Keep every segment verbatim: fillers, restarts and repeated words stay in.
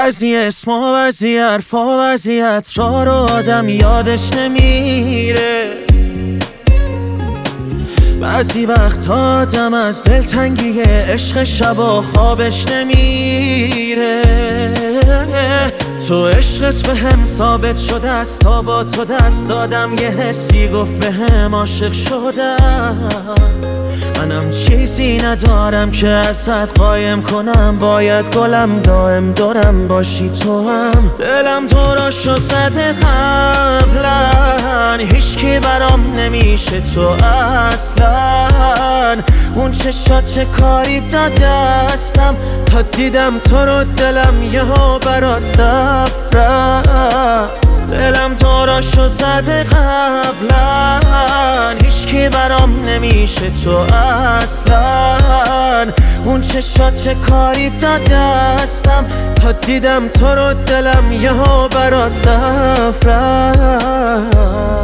بعضی اسما بعضی حرفا وضعیت را رو آدم یادش نمیره. بعضی وقت آدم از دلتنگی عشق شبا خوابش نمیره. تو عشقت به هم ثابت شده است، تا با تو دست دادم یه حسی گفت به هم عاشق شدم. منم چیزی ندارم که ازت قایم کنم، باید گلم دائم دورم باشی تو هم. دلم تو را شو زده قبلا، هیچ کی برام نمیشه تو اصلا. اون چشات چه کاری دادستم، تا دیدم تو رو دلم یهو برات صف رفت. دلم تو را شو زده قبلا، هیچ کی برام نمیشه تو اصلا. اون چشات چه کاری دادستم، تا دیدم تو رو دلم یهو برات صف رفت.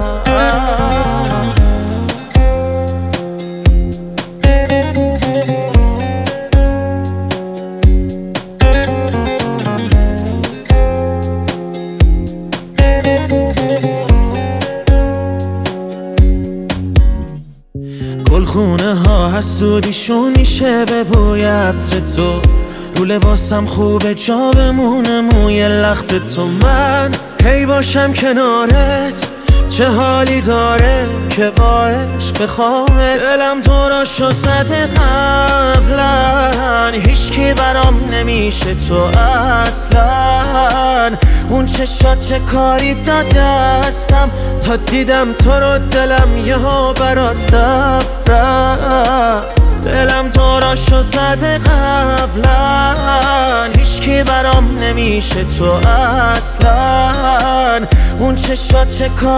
گلخونه ها حسودیشون میشه به بوی عطر تو، رو لباسم خوبه جا بمونه موی لخت تو. من هی باشم کنارت چه حالی داره که با عشق بخوامت. دلم تو را شو زده قبلا، هیچ کی برام نمیشه تو اصلا. اون چشات چه کاری دادستم، تا دیدم تو رو دلم یهو برات صف رفت. دلم تو را شو زده قبلا، هیچ کی برام نمیشه تو اصلا. اون چشات چه کاری